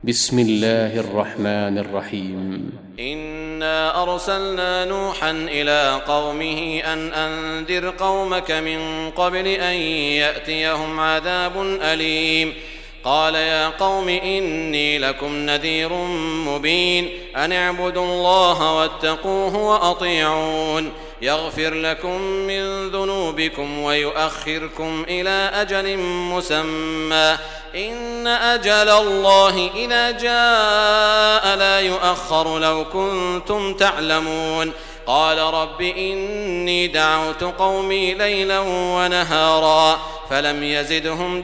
بسم الله الرحمن الرحيم. إنا أرسلنا نوحا إلى قومه أن أنذر قومك من قبل أن يأتيهم عذاب أليم. قال يا قوم إني لكم نذير مبين أن اعبدوا الله واتقوه وأطيعون يغفر لكم من ذنوبكم ويؤخركم إلى أجل مسمى إن أجل الله إذا جاء لا يؤخر لو كنتم تعلمون. قال رب إني دعوت قومي ليلا ونهارا فلم يزدهم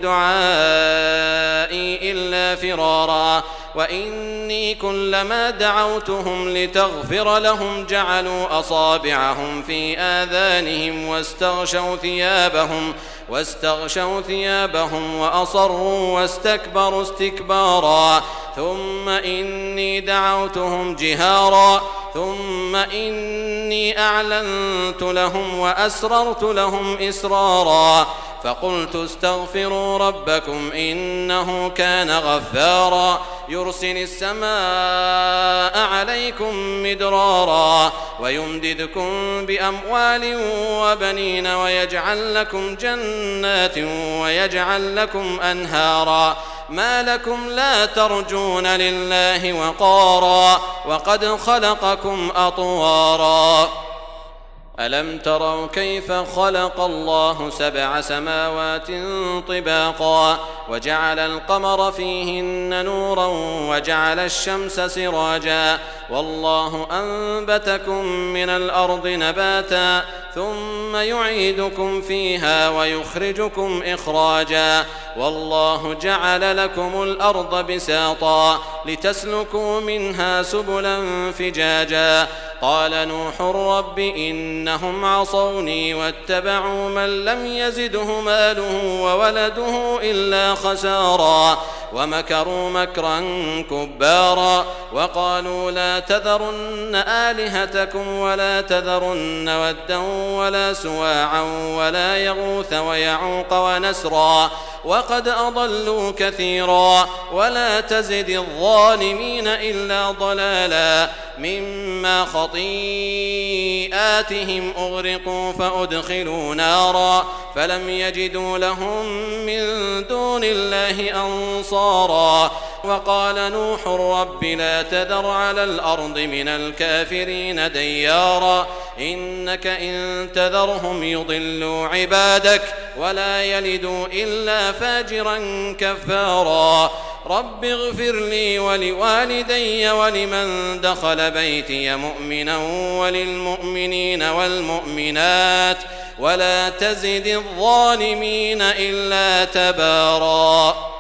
دعائي إلا فرارا وإني كلما دعوتهم لتغفر لهم جعلوا أصابعهم في آذانهم واستغشوا ثيابهم وأصروا واستكبروا استكبارا ثم إني دعوتهم جهارا ثم إني أعلنت لهم وأسررت لهم إسرارا فقلت استغفروا ربكم إنه كان غفارا يرسل السماء عليكم مدرارا ويمددكم بأموال وبنين ويجعل لكم جنات ويجعل لكم أنهارا ما لكم لا ترجون لله وقارا وقد خلقكم أطوارا ألم تروا كيف خلق الله 7 سماوات طباقا وجعل القمر فيهن نورا وجعل الشمس سراجا والله أنبتكم من الأرض نباتا ثم يعيدكم فيها ويخرجكم إخراجا والله جعل لكم الأرض بساطا لتسلكوا منها سبلا فجاجا قال نوح رب إنهم عصوني واتبعوا من لم يزده ماله وولده إلا خسارا ومكروا مكرا كبارا وقالوا لا تذرن آلهتكم ولا تذرن ودا ولا سواعا ولا يغوث ويعوق ونسرا وقد أضلوا كثيرا ولا تزد الظالمين إلا ضلالا مما خطيئاتهم أغرقوا فأدخلوا نارا فلم يجدوا لهم من دون الله أنصارا وقال نوح رب لا تذر على الأرض من الكافرين ديارا إنك إن تذرهم يضلوا عبادك ولا يلدوا إلا فاجرا كفارا رب اغفر لي ولوالدي ولمن دخل بيتي مؤمنا وللمؤمنين والمؤمنات ولا تزد الظالمين إلا تبارا.